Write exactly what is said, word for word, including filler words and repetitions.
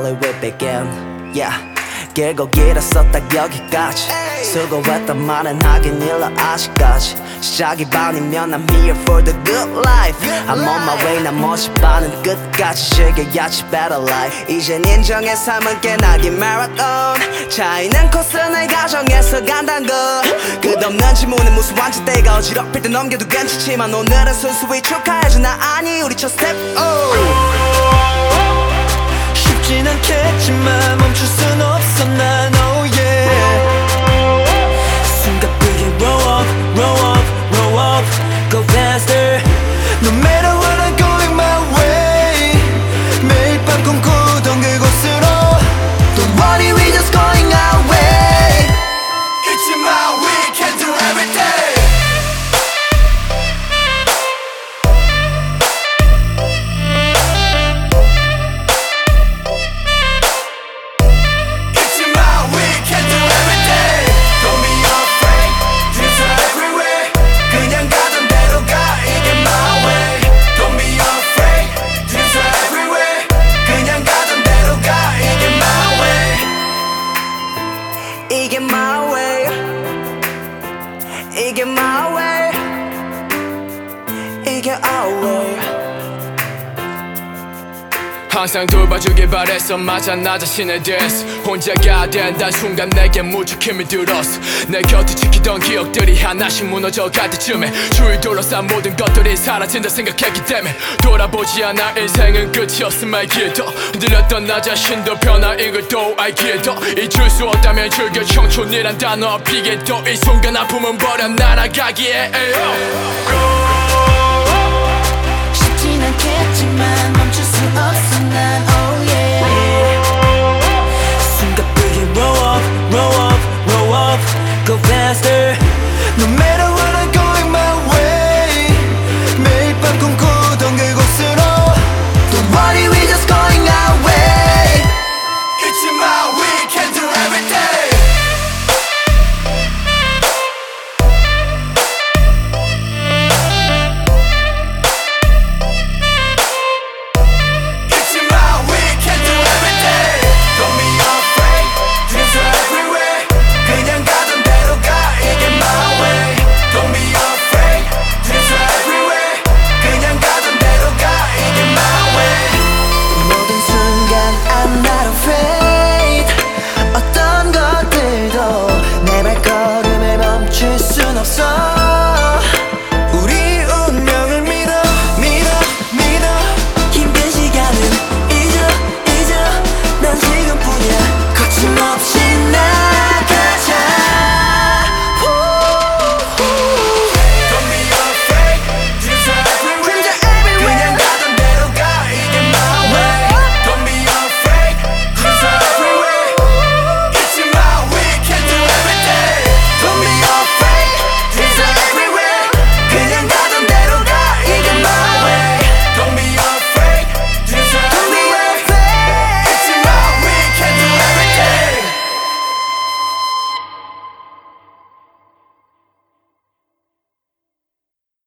finally we begin. Yeah, 길고 길었어 딱 여기까지. 수고했단 말은 하긴 일러 아직까지. 시작이 반이면 I'm here for the good life. I'm on my way 난 멋이 반은 끝까지 즐겨야지 better life. 이젠 인정의 삶은 깨나긴 marathon. 차이는 코스는 가정에서 간단 거. 끝없는 질문에 무슨 완전대가 어지럽힐 때 넘겨도 괜찮지만 오늘은 순수히 축하해줘. 나 아니 우리 첫 스텝. 쉽진 않겠지만 멈출 순 없어 난 oh yeah. 숨가쁘게 roll up, roll up, roll up, go faster. No matter what I'm going my way. 매일 밤 꿈꾸던 그곳으로. Don't worry we just going our way. It's in my way, can do everything. 이게 my way, 이게 my way, 이게 our way. 항상 돌봐주길 바랬어 맞아 나 자신에 대해서. 혼자가 된단 순간 내게 무척 힘이 들었어. 내 곁을 지키던 기억들이 하나씩 무너져갈 때쯤에 주위 둘러싼 모든 것들이 사라진다 생각했기 때문에 돌아보지 않아 인생은 끝이었음 알기에도 흔들렸던 나 자신도 변화인 걸 또 알기에도 잊을 수 없다면 즐겨 청춘이란 단어 앞이게도 이 순간 아픔은 버려 날아가기에 쉽진 않겠지만 멈출 수 없어 난 oh yeah. 숨가쁘게 roll up, roll up, roll up, go back.